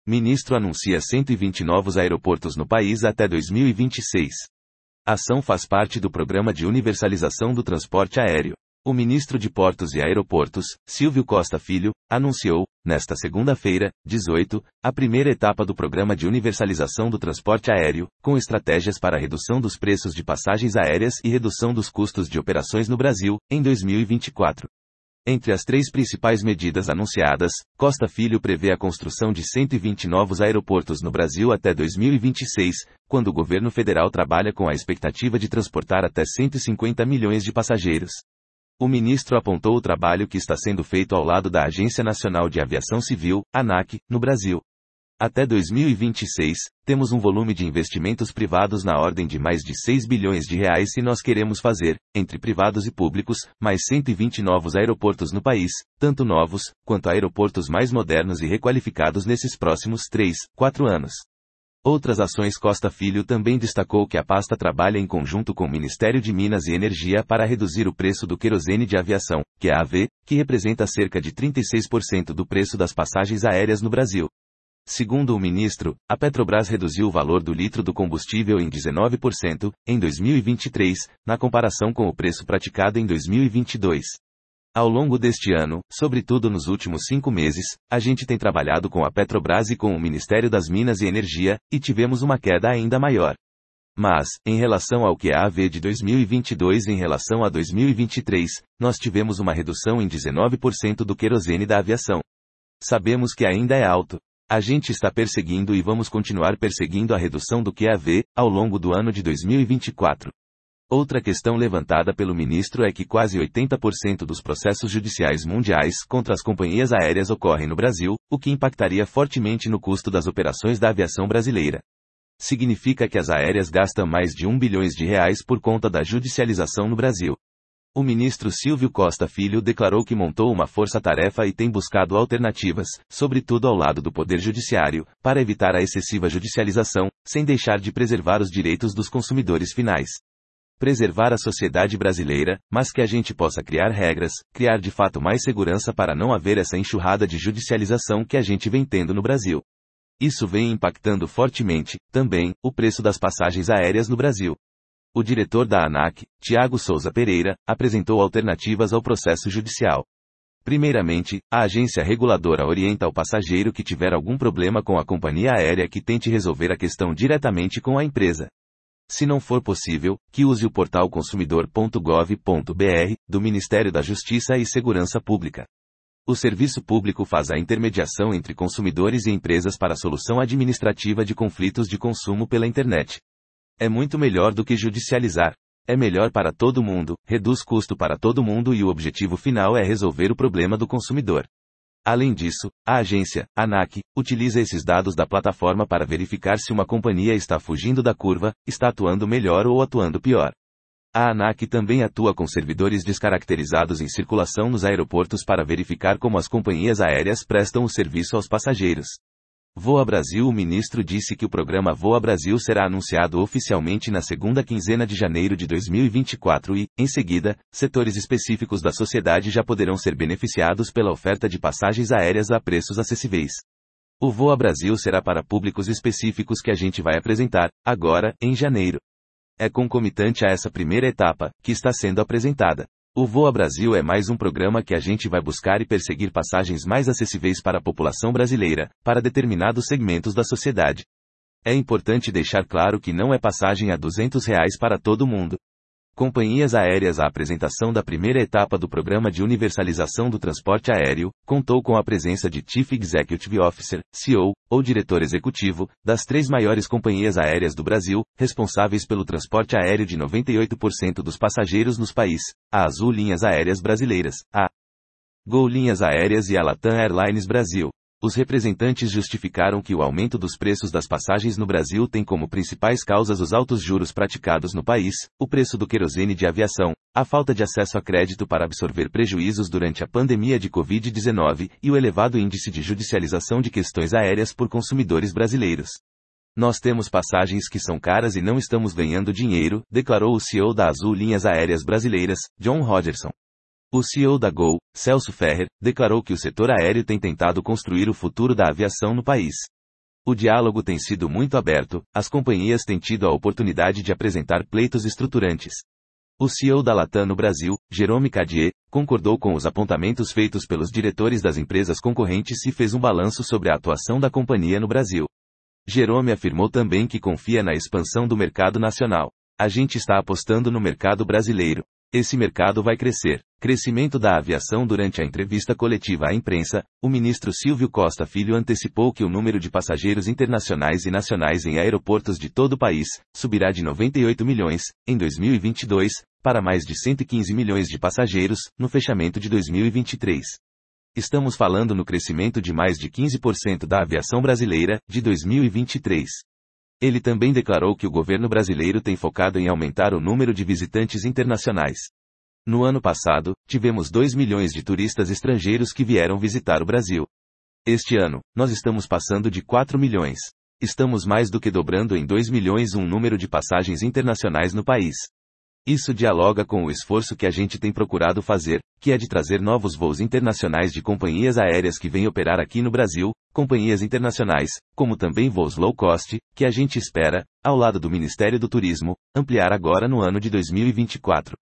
Ministro anuncia 120 novos aeroportos no país até 2026. A ação faz parte do Programa de Universalização do Transporte Aéreo. O ministro de Portos e Aeroportos, Silvio Costa Filho, anunciou, nesta segunda-feira, 18, a primeira etapa do Programa de Universalização do Transporte Aéreo, com estratégias para a redução dos preços de passagens aéreas e redução dos custos de operações no Brasil, em 2024. Entre as 3 principais medidas anunciadas, Costa Filho prevê a construção de 120 novos aeroportos no Brasil até 2026, quando o governo federal trabalha com a expectativa de transportar até 150 milhões de passageiros. O ministro apontou o trabalho que está sendo feito ao lado da Agência Nacional de Aviação Civil, ANAC, no Brasil. Até 2026, temos um volume de investimentos privados na ordem de mais de 6 bilhões de reais e nós queremos fazer, entre privados e públicos, mais 120 novos aeroportos no país, tanto novos, quanto aeroportos mais modernos e requalificados nesses próximos 3, 4 anos. Outras ações Costa Filho também destacou que a pasta trabalha em conjunto com o Ministério de Minas e Energia para reduzir o preço do querosene de aviação, QAV, que representa cerca de 36% do preço das passagens aéreas no Brasil. Segundo o ministro, a Petrobras reduziu o valor do litro do combustível em 19%, em 2023, na comparação com o preço praticado em 2022. Ao longo deste ano, sobretudo nos últimos 5 meses, a gente tem trabalhado com a Petrobras e com o Ministério das Minas e Energia, e tivemos uma queda ainda maior. Mas, em relação ao QAV de 2022 em relação a 2023, nós tivemos uma redução em 19% do querosene da aviação. Sabemos que ainda é alto. A gente está perseguindo e vamos continuar perseguindo a redução do QAV, ao longo do ano de 2024. Outra questão levantada pelo ministro é que quase 80% dos processos judiciais mundiais contra as companhias aéreas ocorrem no Brasil, o que impactaria fortemente no custo das operações da aviação brasileira. Significa que as aéreas gastam mais de R$1 bilhão por conta da judicialização no Brasil. O ministro Silvio Costa Filho declarou que montou uma força-tarefa e tem buscado alternativas, sobretudo ao lado do Poder Judiciário, para evitar a excessiva judicialização, sem deixar de preservar os direitos dos consumidores finais. Preservar a sociedade brasileira, mas que a gente possa criar regras, criar de fato mais segurança para não haver essa enxurrada de judicialização que a gente vem tendo no Brasil. Isso vem impactando fortemente, também, o preço das passagens aéreas no Brasil. O diretor da ANAC, Tiago Souza Pereira, apresentou alternativas ao processo judicial. Primeiramente, a agência reguladora orienta ao passageiro que tiver algum problema com a companhia aérea que tente resolver a questão diretamente com a empresa. Se não for possível, que use o portal consumidor.gov.br, do Ministério da Justiça e Segurança Pública. O serviço público faz a intermediação entre consumidores e empresas para a solução administrativa de conflitos de consumo pela internet. É muito melhor do que judicializar. É melhor para todo mundo, reduz custo para todo mundo e o objetivo final é resolver o problema do consumidor. Além disso, a agência, ANAC, utiliza esses dados da plataforma para verificar se uma companhia está fugindo da curva, está atuando melhor ou atuando pior. A ANAC também atua com servidores descaracterizados em circulação nos aeroportos para verificar como as companhias aéreas prestam o serviço aos passageiros. Voa Brasil. O ministro disse que o programa Voa Brasil será anunciado oficialmente na segunda quinzena de janeiro de 2024 e, em seguida, setores específicos da sociedade já poderão ser beneficiados pela oferta de passagens aéreas a preços acessíveis. O Voa Brasil será para públicos específicos que a gente vai apresentar, agora, em janeiro. É concomitante a essa primeira etapa, que está sendo apresentada. O Voa Brasil é mais um programa que a gente vai buscar e perseguir passagens mais acessíveis para a população brasileira, para determinados segmentos da sociedade. É importante deixar claro que não é passagem a R$200 para todo mundo. Companhias aéreas. A apresentação da primeira etapa do Programa de Universalização do Transporte Aéreo contou com a presença de Chief Executive Officer, CEO, ou diretor executivo, das 3 maiores companhias aéreas do Brasil, responsáveis pelo transporte aéreo de 98% dos passageiros nos países, a Azul Linhas Aéreas Brasileiras, a Gol Linhas Aéreas e a Latam Airlines Brasil. Os representantes justificaram que o aumento dos preços das passagens no Brasil tem como principais causas os altos juros praticados no país, o preço do querosene de aviação, a falta de acesso a crédito para absorver prejuízos durante a pandemia de Covid-19 e o elevado índice de judicialização de questões aéreas por consumidores brasileiros. Nós temos passagens que são caras e não estamos ganhando dinheiro, declarou o CEO da Azul Linhas Aéreas Brasileiras, John Rogerson. O CEO da Gol, Celso Ferrer, declarou que o setor aéreo tem tentado construir o futuro da aviação no país. O diálogo tem sido muito aberto, as companhias têm tido a oportunidade de apresentar pleitos estruturantes. O CEO da Latam no Brasil, Jerome Cadier, concordou com os apontamentos feitos pelos diretores das empresas concorrentes e fez um balanço sobre a atuação da companhia no Brasil. Jerome afirmou também que confia na expansão do mercado nacional. A gente está apostando no mercado brasileiro. Esse mercado vai crescer. Crescimento da aviação. Durante a entrevista coletiva à imprensa, o ministro Silvio Costa Filho antecipou que o número de passageiros internacionais e nacionais em aeroportos de todo o país subirá de 98 milhões, em 2022, para mais de 115 milhões de passageiros, no fechamento de 2023. Estamos falando no crescimento de mais de 15% da aviação brasileira, de 2023. Ele também declarou que o governo brasileiro tem focado em aumentar o número de visitantes internacionais. No ano passado, tivemos 2 milhões de turistas estrangeiros que vieram visitar o Brasil. Este ano, nós estamos passando de 4 milhões. Estamos mais do que dobrando em 2 milhões o número de passagens internacionais no país. Isso dialoga com o esforço que a gente tem procurado fazer, que é de trazer novos voos internacionais de companhias aéreas que vêm operar aqui no Brasil, companhias internacionais, como também voos low cost, que a gente espera, ao lado do Ministério do Turismo, ampliar agora no ano de 2024.